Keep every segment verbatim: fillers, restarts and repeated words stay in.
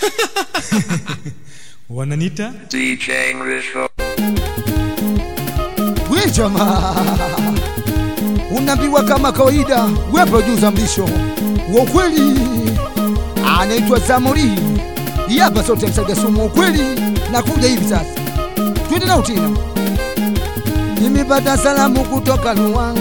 Wananita D J Risho. We jamaa, unaambiwa kama kawaida, we producer Mrisho wa ukweli, anaitwa Zamori. Hapa sote msaga sumu ukweli, nakuja hivi sasa. Twende na utina. Nimepata salamu kutoka Luanga,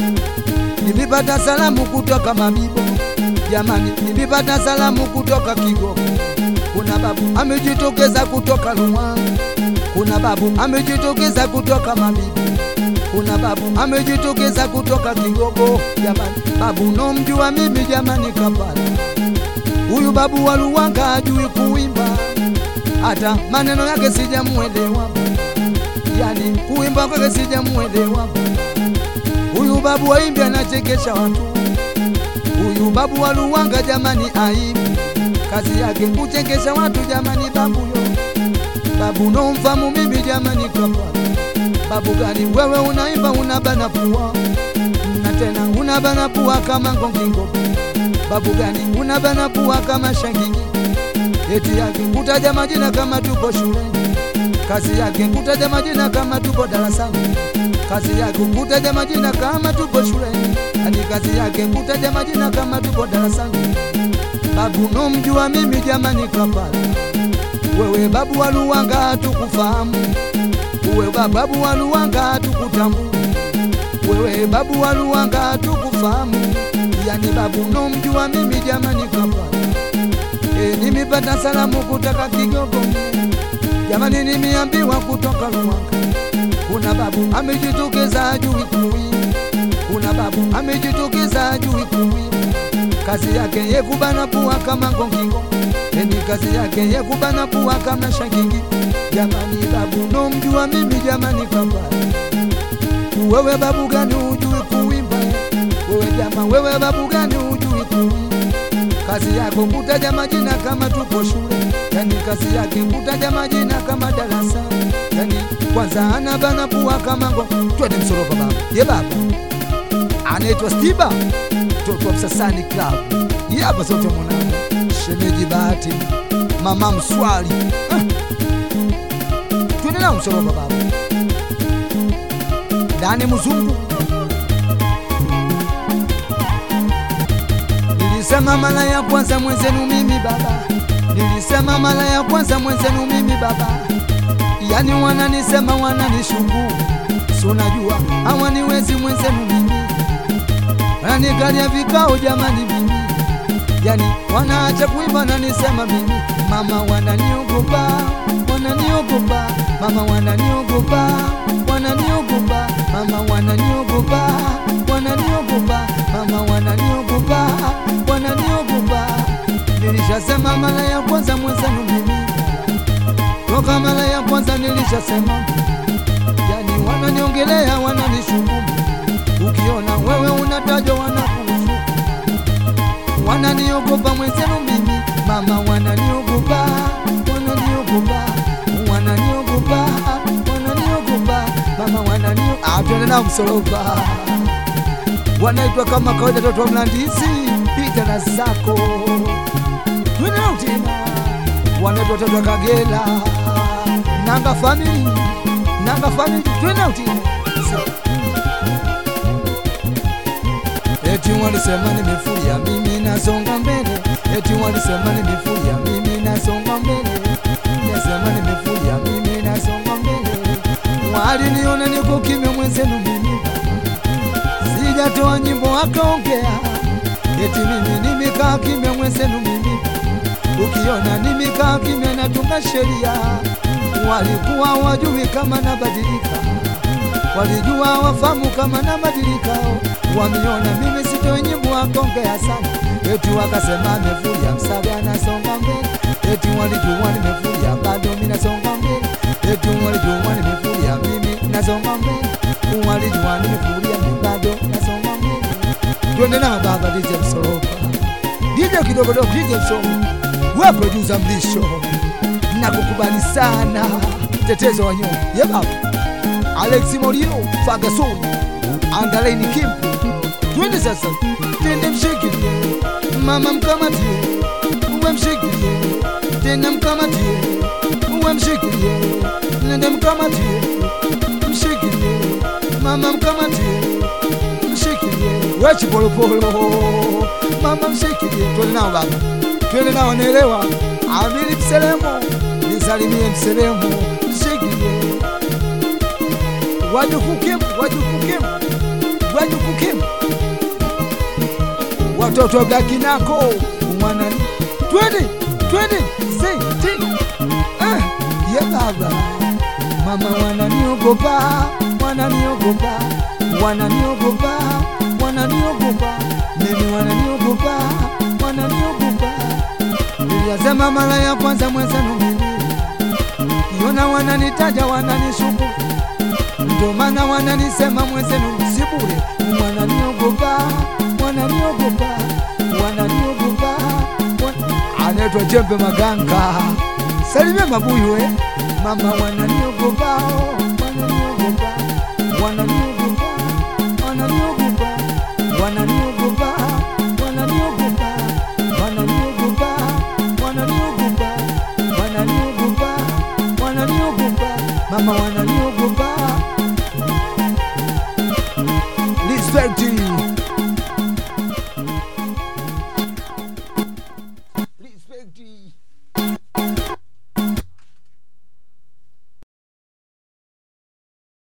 nimepata salamu kutoka Mamibo. Jamani, nimepata salamu kutoka Kigogo. Kuna babu amejitokeza kutoka Luanga, kuna babu amejitokeza kutoka Mamibo, kuna babu amejitokeza kutoka Kigogo. Jamani, babu nomjua mimi jamani Kampala. Huyu babu wa Luanga hajui kuimba, hata maneno yake sijamuelewa, yani kuimba kwake sijamuelewa. Huyu babu waimbi anachekesha watu. Huyu babu wa Luanga jamani aimbi, kazi yake kuchekesha watu jamani. Babu yo, babu nomfamu mimi jamani Kampala. Babu gani wewe unaimba unabana pua, na tena unabana pua kama ngongingo. Babu gani unabana pua kama shangingi. Eti yake kutaja majina kama tupo shuleni, kazi yake kutaja majina kama tupo darasani, kazi yake kutaja majina kama tupo shuleni, ani kazi yake kutaja majina kama tupo darasani. Babu nomjua mimi jamani Kampala. Wewe babu wa Luanga tukufahamu, wewe babu wa Luanga tukutambu, wewe babu wa Luanga tukufahamu, yani babu nomjua mimi jamani Kampala. E, nimepata salamu kutoka Kigogo jamani, nimeambiwa kutoka Luanga. Kuna babu amejitokeza ajui kuimba, kuna babu amejitokeza ajui kuimba, kazi yake ye kubana pua kama ngongingo, eni kazi yake ye kubana pua kama shangingi. Jamani, babu nomjua mimi jamani Kampala. Wewe babu gani ujui kuimba? Wewe jama, wewe babu gani ujui kuimba? Kazi yako kutaja majina kama tupo shule, yani kazi yake kutaja majina kama darasa, yani kwanza anabana pua kama ngo. Twende Msoropa baba, ye baba anaitwa Stiba, toto wa Msasani Club. Hapa sote mwanangu, shemeji Bahati, mama Mswali. ah. Twende na Msoropa baba, Dani Mzungu. Nilisema mara ya kwanza mwenzenu mimi baba, nilisema mara ya kwanza mwenzenu mimi baba, yani wananisema wananishuku, si unajua hawaniwezi mwenzenu mimi, wananikalia vikao jamani mimi, yani wanaacha kuimba wananisema mimi. Mama wananiogopa, wananiogopa, mama wananiogopa, wananiogopa, mama wananiogopa, wananiogopa, mama wananiogopa, wananiogopa. Nilishasema mara ya kwanza mwenzenu mimi, toka mara ya kwanza nilishasema, yani wananiongelea wananishukumu. Ukiona wewe unatajwa wanakuhusu, wananiogopa mwenzenu mimi. Mama wananiogopa, wananiogopa, wananiogopa, wananiogopa, mama wananiogopa. Atende na Msoropa, wanaitwa kama kawaida toto wa Mlandizi, pita na zako. Twende na utina, wanaitwa toto wa Kagera, Nanga family, Nanga family. Twende na utina. Eti walisema nimefuria mimi nasonga mbele, eti walisema nimefuria mimi nasonga mbele, nasema nimefuria mimi nasonga mbele. Waliniona niko kimya mwenzenu mimi, sijatoa nyimbo wakaongea, eti mimi nimekaa kimya mwenzenu mimi. Ukiona nimekaa kimya natunga sheria, walikuwa wajui kama nabadilika, walijua wafamu kama nabadilika. Wamiona mimi sitoi nyimbo wakaongea sana, eti wakasema amefuria Msaga nasonga mbele, eti walijua nimefuria bado mimi nasonga mbele, eti walijua nimefuria mimi nasonga mbele, walijua nimefuria mimi bado nasonga mbele. Twende na baba D J Msoropa, D J kidogo dogo D J Msoropa, wewe producer Mrisho, nakukubali sana, tetezo wa nyuma. Ye baba Alex Morino, Ferguson, Andalaini Kimpu. Twende sasa, twende mshikilie, mama mkamatie, uwe mshikilie, tena mkamatie, uwe mshikilie, nende mkamatie, mshikilie, mama mkamatie, mshikilie, wechi polo polo, mama mshikilie, tuwe nao baba, tuwe nao nelewa, amili mselemo, nisalimie mselemo, mshikilie, wajukukimu, wajukukimu, wajukukimu, watoto gakinako, umwanani, twende, twende, say, ting, ah, ye baba, mama wananiogopa, wananiogopa, wananiogopa, wananiogopa, mimi wananiogopa, wananiogopa, niliyasema mara ya kwanza mwenzenu mimi, kiona wananitaja wananishuku, ndo maana wananisema mwenzenu msibure, wananiogopa, wananiogopa, wananiogopa, anaitwa Jembe Maganga, salimia mabuyu eh, mama wananiogopa, wananiogopa, wananiogopa, wananiogopa, wananiogopa, wananiogopa, wananiogopa, wananiogopa, wananiogopa, wananiogopa, mama wananiogopa.